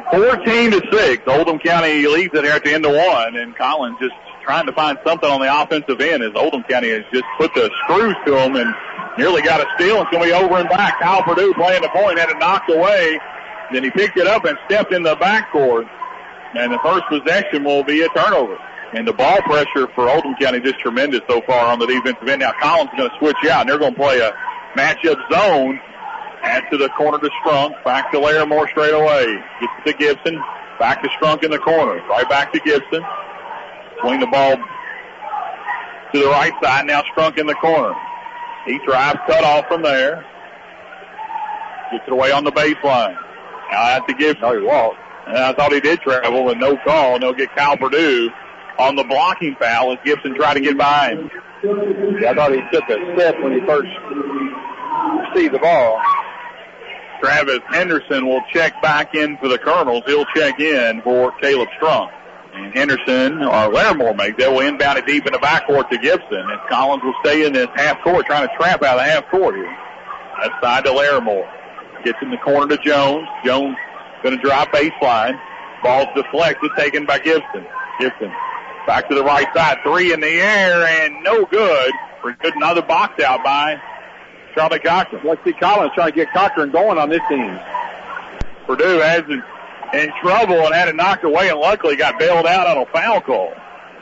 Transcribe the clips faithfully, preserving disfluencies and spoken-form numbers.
fourteen to six. Oldham County leads it here at the end of one, and Collins just trying to find something on the offensive end as Oldham County has just put the screws to them and nearly got a steal. It's going to be over and back. Kyle Purdue playing the point, had it knocked away. Then he picked it up and stepped in the backcourt. And the first possession will be a turnover. And the ball pressure for Oldham County just tremendous so far on the defensive end. Now Collins is going to switch out, and they're going to play a matchup zone. Add to the corner to Strunk. Back to Larimore straight away. Gets to Gibson. Back to Strunk in the corner. Right back to Gibson. Swing the ball to the right side. Now Strunk in the corner. He drives, cut off from there. Gets it away on the baseline. Now out to Gibson. No, he walked. And I thought he did travel, and no call. And they'll get Kyle Purdue on the blocking foul as Gibson tried to get by him. Yeah, I thought he took a step when he first received the ball. Travis Henderson will check back in for the Colonels. He'll check in for Caleb Strunk. And Henderson, or Larimore makes that, will inbound it deep in the backcourt to Gibson. And Collins will stay in this half court, trying to trap out of the half court here. Left side to Larimore. Gets in the corner to Jones. Jones going to drive baseline. Ball's deflected, taken by Gibson. Gibson back to the right side. Three in the air and no good. For good, another box out by Charlie Cochran. Let's see Collins trying to get Cochran going on this team. Purdue has it in trouble and had it knocked away, and luckily got bailed out on a foul call.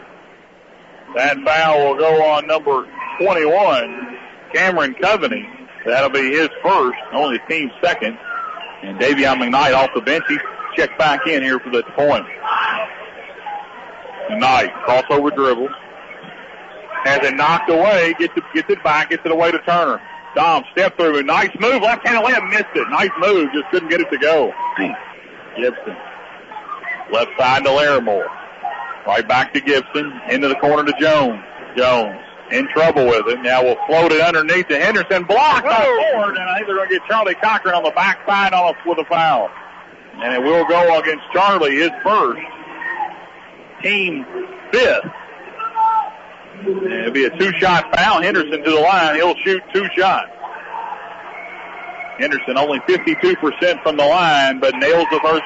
That foul will go on number twenty-one, Cameron Coveney. That'll be his first, only the team's second. And Davion McKnight off the bench. He's checked back in here for the point. McKnight, crossover dribble. Has it knocked away, gets it, gets it back, gets it away to Turner. Dom, step through, nice move, left-handed layup, missed it. Nice move, just couldn't get it to go. Gibson. Left side to Larimore. Right back to Gibson, into the corner to Jones. Jones in trouble with it. Now we'll float it underneath to Henderson. Blocked by Ford, and I think they're going to get Charlie Cochran on the backside on us with a foul. And it will go against Charlie, his first. Team fifth. And it'll be a two-shot foul. Henderson to the line. He'll shoot two shots. Henderson only fifty-two percent from the line, but nails the first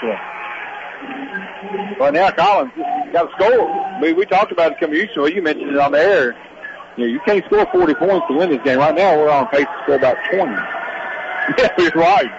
one. Well, now Collins got to score. We, we talked about it coming Houston. Well, you mentioned it on the air. You know, you can't score forty points to win this game. Right now, we're on pace to score about twenty. Yeah, you're right.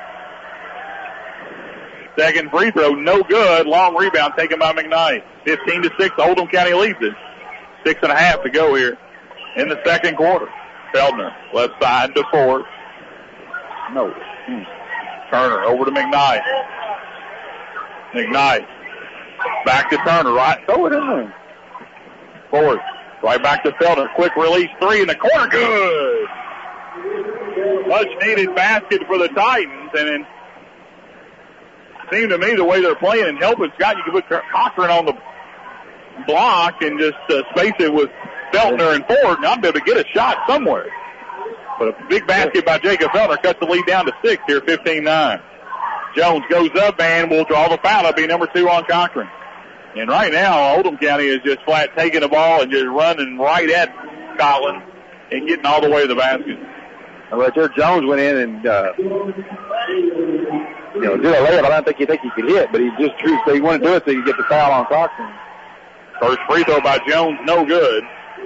Second free throw, no good. Long rebound taken by McKnight. fifteen to six, Oldham County leads it. Six and a half to go here in the second quarter. Feldner, left side to Ford. No. Hmm. Turner over to McKnight. McKnight. Back to Turner, right? Throw it in there. Ford. Right back to Feldner. Quick release three in the corner. Good. Much needed basket for the Titans. And it seemed to me the way they're playing and helping Scott, you can put Cochran on the block and just uh, space it with Feltner and Ford, and I'll be able to get a shot somewhere. But a big basket by Jacob Feltner cuts the lead down to six here, fifteen nine. Jones goes up and will draw the foul. That'll be number two on Cochran. And right now, Oldham County is just flat taking the ball and just running right at Scotland and getting all the way to the basket. Right there, Jones went in and, uh, you know, did a layup. I don't think he think he could hit, but he just drew, so he wanted to do it so he could get the foul on Cochran. First free throw by Jones, no good.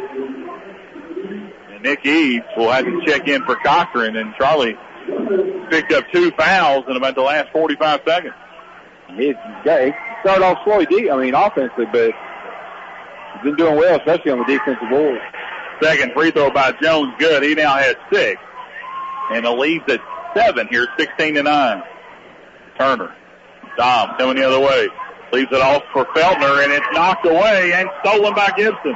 And Nick Eads will have to check in for Cochran, and Charlie picked up two fouls in about the last forty-five seconds. He, got, he started off slow, I mean, offensively, but he's been doing well, especially on the defensive board. Second free throw by Jones, good. He now has six. And the lead's at seven here, sixteen to nine. Turner. Dom coming the other way. Leaves it off for Feldner, and it's knocked away and stolen by Gibson.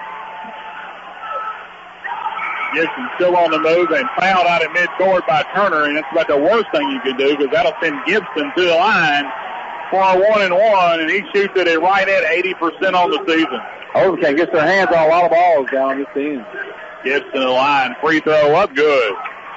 Gibson still on the move and fouled out at midcourt by Turner, and that's about the worst thing you can do because that'll send Gibson to the line for a one and one, and he shoots it at right at eighty percent on the season. Oldham can get their hands on a lot of balls down on this team. Gibson to the line, free throw up, good.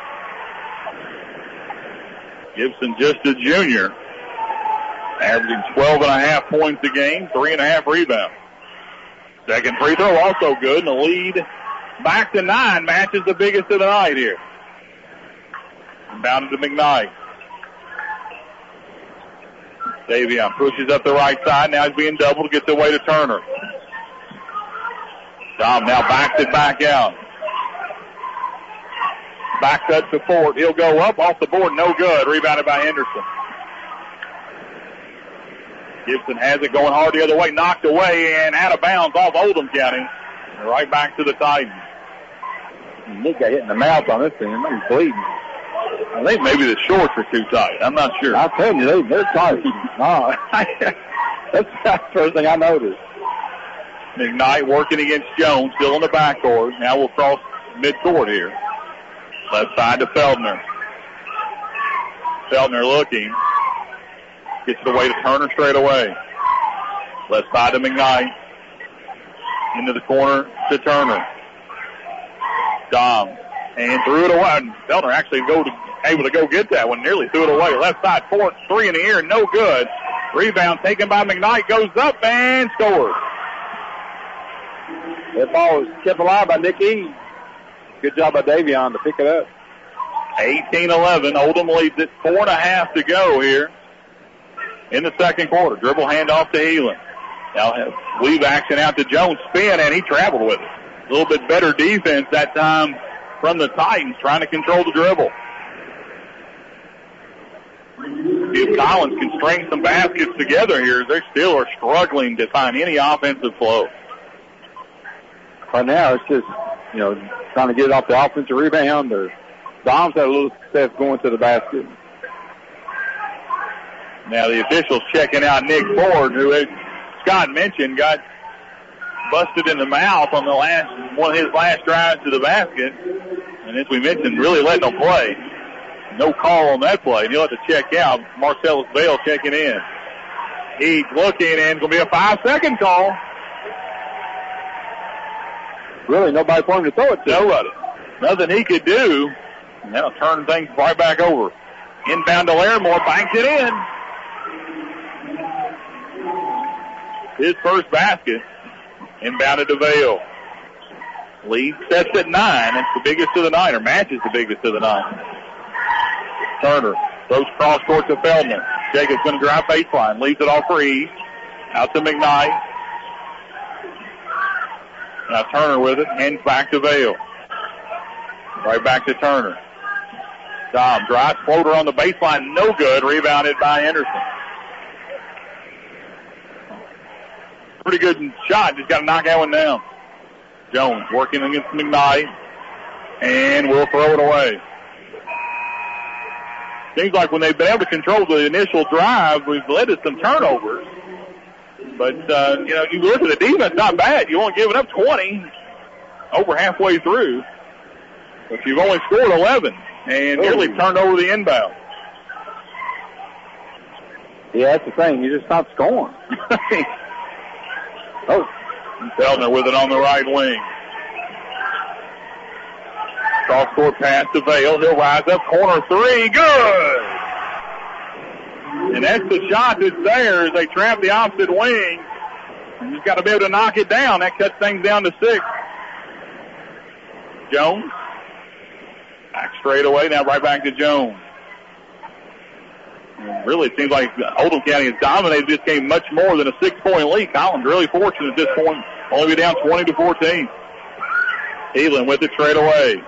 Gibson just a junior, averaging twelve and a half points a game, three and a half rebounds. Second free throw also good, and the lead back to nine matches the biggest of the night here. Inbounded to McKnight. Davion pushes up the right side. Now he's being doubled. Gets away to Turner. Dom now backs it back out. Back cut to Ford. He'll go up off the board. No good. Rebounded by Henderson. Gibson has it going hard the other way. Knocked away and out of bounds off Oldham County. Right back to the Titans. Nick got hit in the mouth on this thing. He's bleeding. I think maybe the shorts are too tight. I'm not sure. I'm telling you, they, they're tight. No. That's the first thing I noticed. McKnight working against Jones, still in the backcourt. Now we'll cross midcourt here. Left side to Feldner. Feldner looking. Gets it away to Turner straight away. Left side to McKnight. Into the corner to Turner. Dom. And threw it away. Feldner actually go to, able to go get that one. Nearly threw it away. Left side, four, three in the air. No good. Rebound taken by McKnight. Goes up and scores. That ball was kept alive by Nick Eads. Good job by Davion to pick it up. eighteen eleven. Oldham leads it. Four and a half to go here in the second quarter. Dribble handoff to Heelan. Now have weave action out to Jones. Spin, and he traveled with it. A little bit better defense that time from the Titans, trying to control the dribble. If Collins can string some baskets together here, they still are struggling to find any offensive flow. Right now, it's just, you know, trying to get it off the offensive rebound, or Dom's had a little success going to the basket. Now the officials checking out Nick Ford, who, as Scott mentioned, got busted in the mouth on the last one of his last drives to the basket. And as we mentioned, really letting him play. No call on that play. And he'll have to check out. Marcellus Bale checking in. He's looking, and it's going to be a five-second call. Really, nobody for him to throw it to. Nobody. Nothing he could do. And that'll turn things right back over. Inbound to Larimore, banks it in. His first basket. Inbounded to Vale. Lead sets at nine. It's the biggest of the night, or matches the biggest of the night. Turner throws cross court to Feldman. Jacobs going to drive baseline. Leaves it off for East. Out to McKnight. Now Turner with it. Hands back to Vale. Right back to Turner. Dom drives floater on the baseline. No good. Rebounded by Henderson. Pretty good shot. Just got to knock that one down. Jones working against McKnight. And will throw it away. Seems like when they've been able to control the initial drive, we've led to some turnovers. But, uh, you know, you look at the defense, not bad. You only given up twenty over halfway through. But you've only scored eleven and nearly turned over the inbound. Yeah, that's the thing. You just stop scoring. Oh, Feldner with it on the right wing. Cross court pass to Vale. He'll rise up. Corner three. Good. And that's the shot that's there as they trap the opposite wing. And you've got to be able to knock it down. That cuts things down to six. Jones. Back straight away. Now right back to Jones. And really, it seems like Oldham County has dominated this game much more than a six-point lead. Collins really fortunate at this point. Only be down twenty to fourteen. Heelan with it straight away.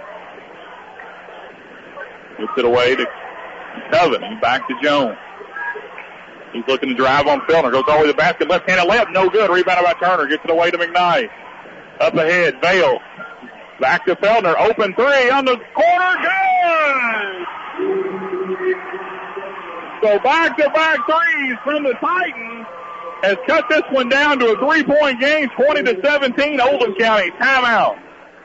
Gets it away to Coven. Back to Jones. He's looking to drive on Feldner. Goes all the way to the basket. Left-handed layup. No good. Rebounded by Turner. Gets it away to McKnight. Up ahead. Vale. Back to Feldner. Open three on the corner. Good! So back-to-back threes from the Titans has cut this one down to a three-point game, twenty to seventeen. Oldham County timeout.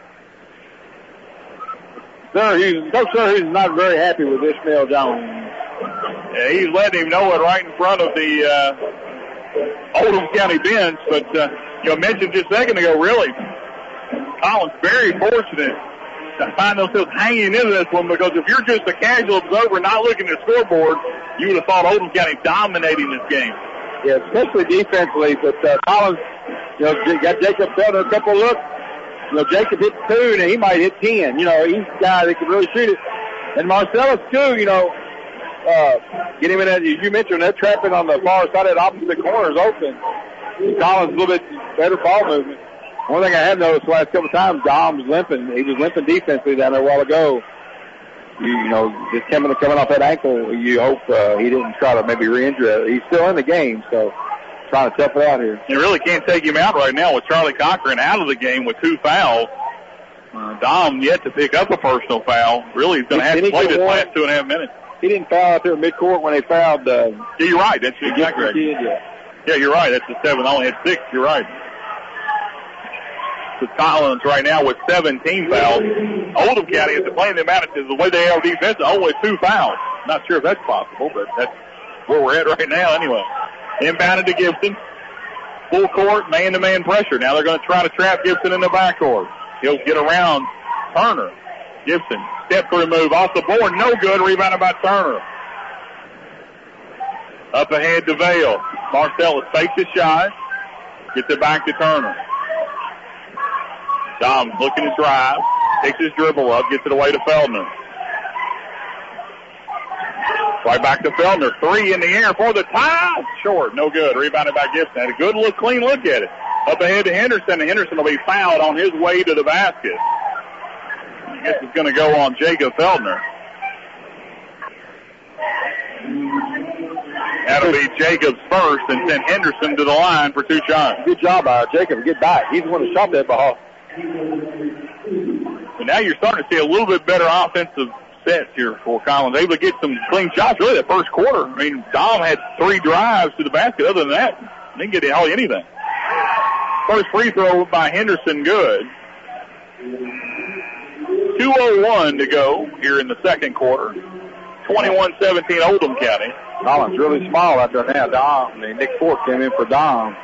Sir, he's, Coach Sir, he's not very happy with Ishmael Jones. Yeah, he's letting him know it right in front of the uh, Oldham County bench. But uh, you know, mentioned just a second ago, really, Collins very fortunate to find themselves hanging into this one, because if you're just a casual observer not looking at the scoreboard, you would have thought Oldham County dominating this game. Yeah, especially defensively. But uh, Collins, you know, got Jacob Feldner a couple looks. You know, Jacob hit two, and he might hit ten. You know, he's a guy that can really shoot it. And Marcellus, too, you know, uh, get him in that. You mentioned that trapping on the far side of that opposite corner is open. Collins a little bit better ball movement. One thing I have noticed the last couple of times, Dom was limping. He was limping defensively down there a while ago. You, you know, just coming coming off that ankle, you hope uh, he didn't try to maybe re-injure it. He's still in the game, so trying to tough it out here. You really can't take him out right now with Charlie Cochran out of the game with two fouls. Uh, Dom yet to pick up a personal foul. Really, he's going to have to play this last two and a half minutes. He didn't foul out there midcourt when they fouled. Uh, yeah, you're right. That's exactly right. Kid, yeah. yeah, you're right. That's the seven. I only had six. You're right. So Collins right now with seventeen fouls. Oldham County is playing them out at the way they are defense, only two fouls. Not sure if that's possible, but that's where we're at right now anyway. Inbounded to Gibson. Full court, man-to-man pressure. Now they're going to try to trap Gibson in the backcourt. He'll get around Turner. Gibson, step through move off the board. No good. Rebounded by Turner. Up ahead to Vale. Marcellus fakes his shot. Gets it back to Turner. Dom looking to drive. Takes his dribble up. Gets it away to Feldner. Right back to Feldner. Three in the air for the tie. Short. No good. Rebounded by Gibson. Had a good look, clean look at it. Up ahead to Henderson. And Henderson will be fouled on his way to the basket. I guess it's going to go on Jacob Feldner. That'll be Jacob's first and send Henderson to the line for two shots. Good job by Jacob. Get back. He's the one who shot that ball. But now you're starting to see a little bit better offensive sets here for Collins. Able to get some clean shots really that first quarter. I mean, Dom had three drives to the basket. Other than that, didn't get hardly anything. First free throw by Henderson, good. two oh one to go here in the second quarter. twenty-one seventeen Oldham County. Collins really small out there now. Dom, I mean, Nick Ford came in for Dom.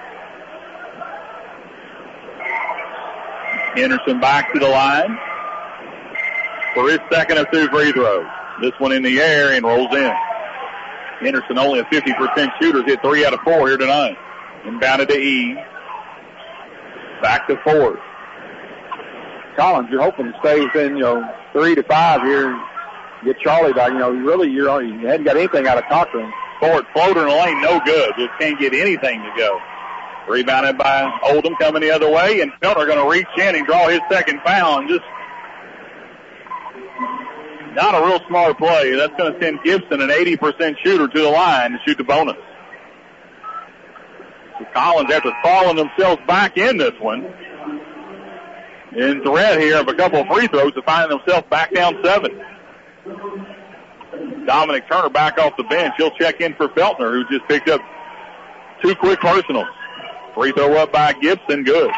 Henderson back to the line for his second of two free throws. This one in the air and rolls in. Henderson only a fifty percent shooter. Hit three out of four here tonight. Inbounded to E. Back to Ford. Collins, you're hoping to stay within, you know, three to five here. Get Charlie back. You know, really, you're on, you hadn't got anything out of Cochran. Ford floater in the lane, no good. Just can't get anything to go. Rebounded by Oldham coming the other way, and Felder going to reach in and draw his second foul, and just not a real smart play. That's going to send Gibson, an eighty percent shooter, to the line to shoot the bonus. So Collins, after falling themselves back in this one, in threat here of a couple of free throws to find themselves back down seven. Dominic Turner back off the bench. He'll check in for Feltner, who just picked up two quick personals. Free throw up by Gibson, good.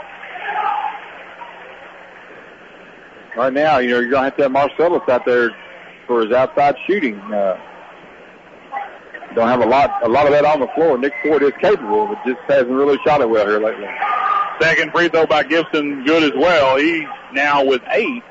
Right now, you know, you're going to have to have Marcellus out there for his outside shooting. Uh, don't have a lot, a lot of that on the floor. Nick Ford is capable, but just hasn't really shot it well here lately. Second free throw by Gibson, good as well. He's now with eight.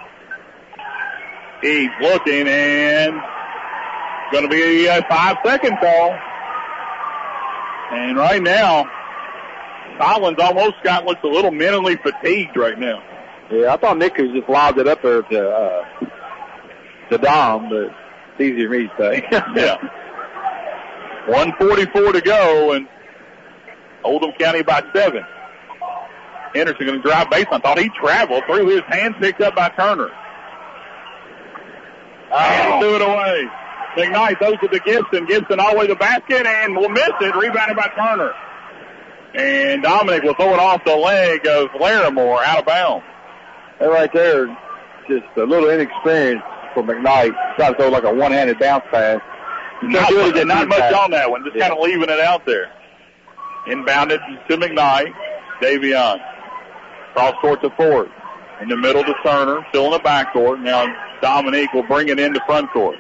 He's looking, and going to be a five-second call. And right now, Collins almost got looks a little mentally fatigued right now. Yeah, I thought Nick could just lobbed it up there to uh, to Dom, but it's easier for me to say. Yeah. one forty-four to go, and Oldham County by seven. Henderson going to drive baseline. Thought he traveled through his hand, picked up by Turner. And threw it away. McKnight throws it to Gibson. Gibson all the way to the basket and will miss it. Rebounded by Turner. And Dominic will throw it off the leg of Larimore out of bounds. That right there, just a little inexperience for McKnight. Try to throw like a one-handed bounce pass. Not, much, not much on that one. Just yeah. kind of leaving it out there. Inbounded to McKnight. Davion. Cross court to Ford. In the middle to Turner. Still in the backcourt. Now Dominique will bring it into front court.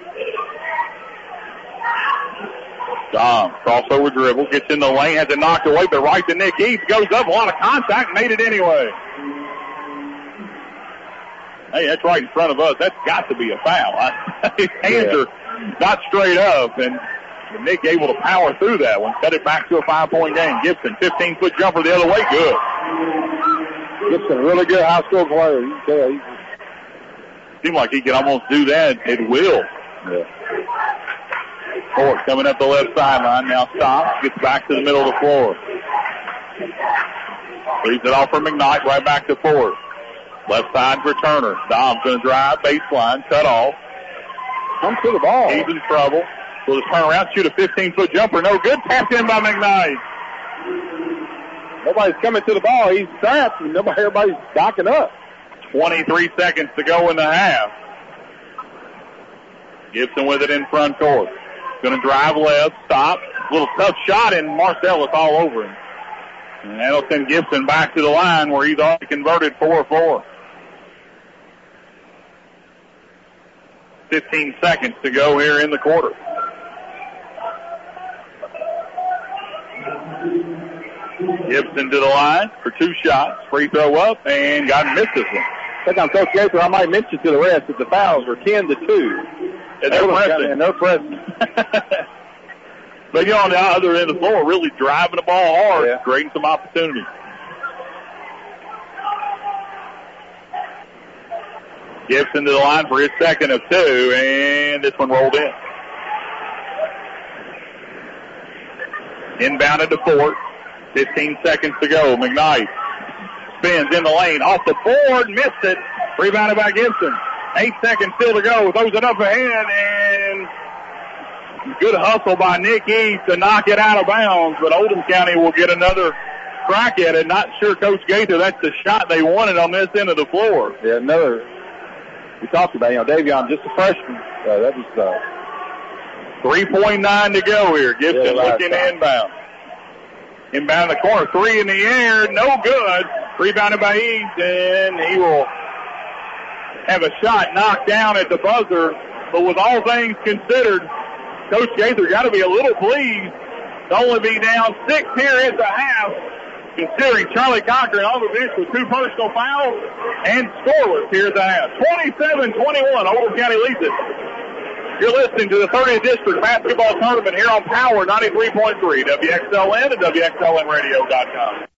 Dom, crossover dribble, gets in the lane, has it knocked away, but right to Nick East, goes up, a lot of contact, made it anyway. Hey, that's right in front of us. That's got to be a foul. His hands yeah. are not straight up, and Nick able to power through that one, cut it back to a five-point game. Gibson, fifteen-foot jumper the other way, good. Gibson, really good high-school player. You can tell. Seemed like he could almost do that at will. Yeah. Ford coming up the left sideline. Now stops. Gets back to the middle of the floor. Leaves it off for McKnight. Right back to Ford. Left side for Turner. Dom's going to drive. Baseline. Cut off. Comes to the ball. He's in trouble. Will just turn around, shoot a fifteen-foot jumper. No good. Tapped in by McKnight. Nobody's coming to the ball. He's trapped. And nobody, everybody's backing up. twenty-three seconds to go in the half. Gibson with it in front court. Going to drive left, stop. Little tough shot, and Marcellus all over him. And that'll send Gibson back to the line where he's already converted four four. fifteen seconds to go here in the quarter. Gibson to the line for two shots. Free throw up, and got missed this one. I think on Coach Gaither, I might mention to the rest that the fouls were ten to two. And they're pressing. And they're pressing. But, you know, on the other end of the floor, really driving the ball hard, yeah. creating some opportunity. Gibson to the line for his second of two, and this one rolled in. Inbounded to Ford. fifteen seconds to go. McKnight spins in the lane. Off the board, missed it. Rebounded by Gibson. Eight seconds still to go. Throws it up ahead, and good hustle by Nick East to knock it out of bounds. But Oldham County will get another crack at it. Not sure, Coach Gaither, that's the shot they wanted on this end of the floor. Yeah, another. We talked about, you know, Davion, just a freshman. Uh, that was uh, three point nine to go here. Gibson yeah, looking to inbound. Inbound in the corner. Three in the air. No good. Rebounded by East, and he will have a shot knocked down at the buzzer. But with all things considered, Coach Gaither got to be a little pleased to only be down six here at the half, considering Charlie Cochran on the bench with two personal fouls and scoreless here at the half. twenty-seven twenty-one, Oldham County leads it. You're listening to the thirtieth District Basketball Tournament here on Power ninety-three point three, W X L N and W X L N radio dot com.